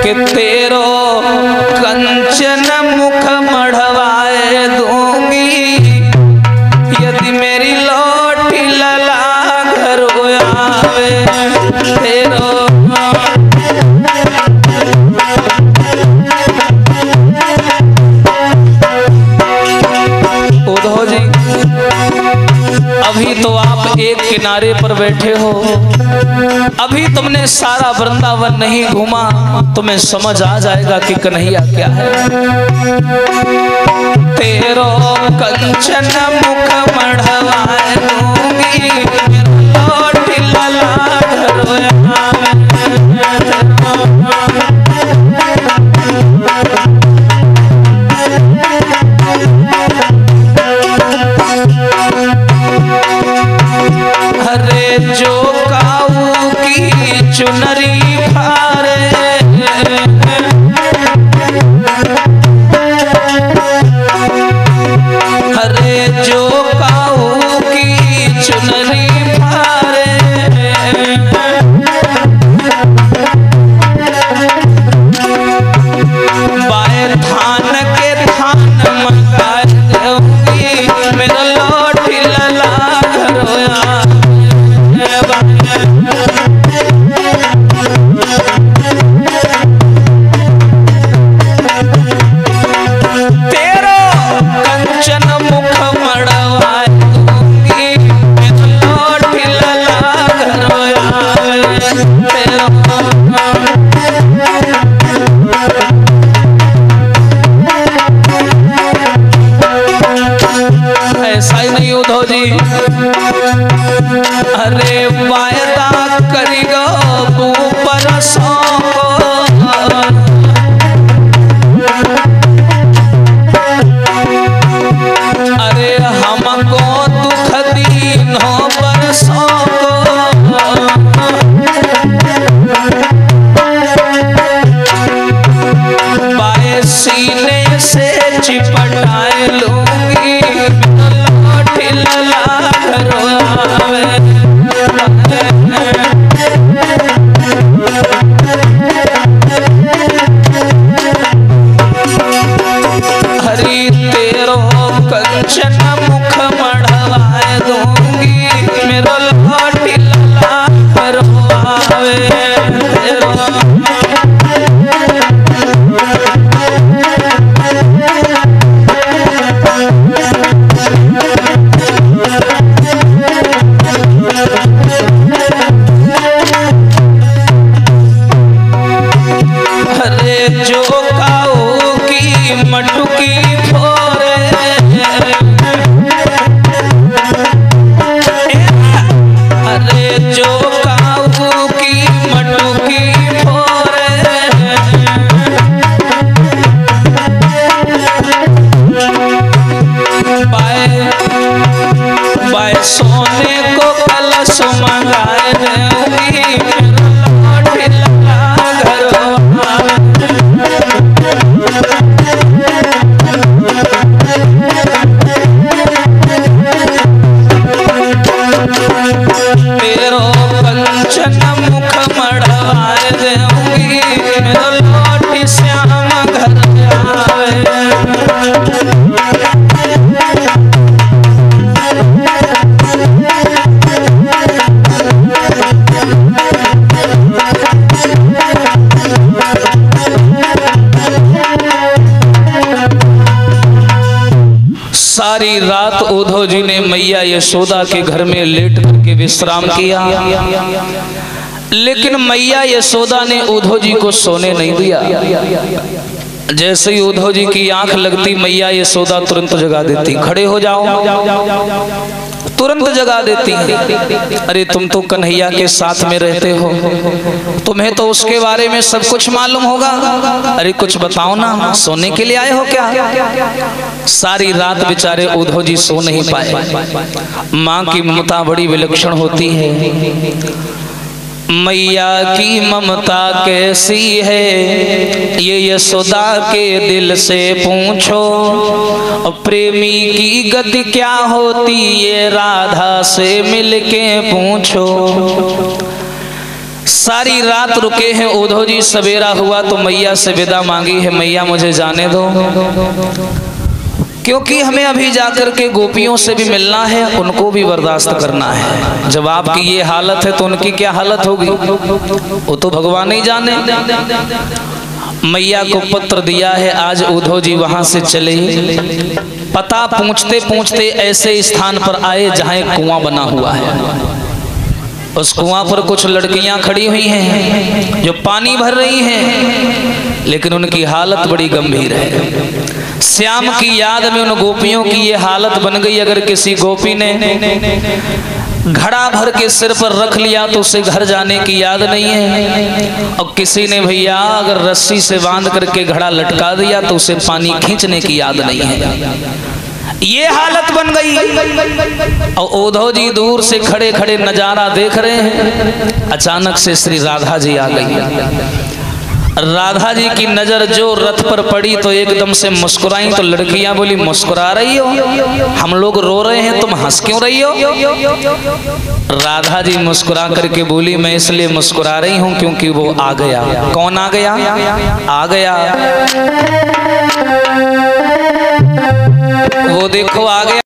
कि तेरो कंचन मुख मढ़वाए दूंगी यदि मेरी लौटी लला घर आवे। तेरो उद्धव जी, अभी तो आप एक किनारे पर बैठे हो, अभी तुमने सारा वृंदावन नहीं घूमा, तुम्हें समझ आ जाएगा कि कन्हैया क्या है। तेरो कंचन मुख मढ़वाए दूंगी लौट लला घर आवे। जो काऊ की चुनरी फारे हरे जो काऊ की चुनरी फारे बाए थान के थान मंगाए दूंगी मेरा लौट लला घरोया। तेरो कंचन मुख मढ़वाए दूंगी लौट लला घरोया। ऐसा ही नहीं उद्धव जी, अरे वायदा करिगो परसों अरे हमको दुख दीनों बरसों बाए सीने से चिपटाए लूंगी लौट लला घरों आवे। हरी तेरो कंचन मुख मढ़वाए दूंगी मेरो लौट लला घरों आवे। हरे जो काऊ की मटुकी फोरे हरे जो काऊ की मटुकी फोरे बाय सोने को कलश मंगाए दूंगी लौट लला घरों तेरो कंचन मुख मढ़वाए दूंगी मेरो लौट श्याम घर आवे। सारी रात उद्धव जी ने मैया यशोदा के घर में लेट करके विश्राम किया, लेकिन मैया यशोदा ने उद्धव जी को सोने नहीं दिया। जैसे ही उद्धव जी की आंख लगती मैया यशोदा तुरंत जगा देती, खड़े हो जाओ, तुरंत जगा देती है। अरे तुम तो कन्हैया के साथ में रहते हो, तुम्हें तो उसके बारे में सब कुछ मालूम होगा, अरे कुछ बताओ ना, सोने के लिए आए हो क्या? सारी रात बेचारे उद्धव जी सो नहीं पाए। माँ की ममता बड़ी विलक्षण होती है। मैया की ममता कैसी है ये यशोदा के दिल से पूछो, प्रेमी की गति क्या होती ये राधा से मिलके पूछो। सारी रात रुके हैं उद्धव जी। सवेरा हुआ तो मैया से विदा मांगी है, मैया मुझे जाने दो, क्योंकि हमें अभी जाकर के गोपियों से भी मिलना है, उनको भी बर्दाश्त करना है। जब आपकी ये हालत है तो उनकी क्या हालत होगी वो तो भगवान ही जाने। मैया को पत्र दिया है, आज उद्धव जी वहां से चले। पता पूछते पूछते ऐसे स्थान पर आए जहां एक कुआं बना हुआ है। उस कुआं पर कुछ लड़कियां खड़ी हुई हैं जो पानी भर रही हैं, लेकिन उनकी हालत बड़ी गंभीर है। श्याम की याद में उन गोपियों की ये हालत बन गई। अगर किसी गोपी ने घड़ा भर के सिर पर रख लिया तो उसे घर जाने की याद नहीं है, और किसी ने भैया अगर रस्सी से बांध करके घड़ा लटका दिया तो उसे पानी खींचने की याद नहीं है। ये हालत बन गई। और उद्धव जी दूर से खड़े खड़े नजारा देख रहे हैं। अचानक से श्री राधा जी आ गई। राधा जी की नजर जो रथ पर पड़ी तो एकदम से मुस्कुराई। तो लड़कियां बोली, मुस्कुरा रही हो, हम लोग रो रहे हैं, तुम हंस क्यों रही हो? राधा जी मुस्कुरा करके बोली, मैं इसलिए मुस्कुरा रही हूं क्योंकि वो आ गया। कौन आ गया? आ गया वो देखो आ गया।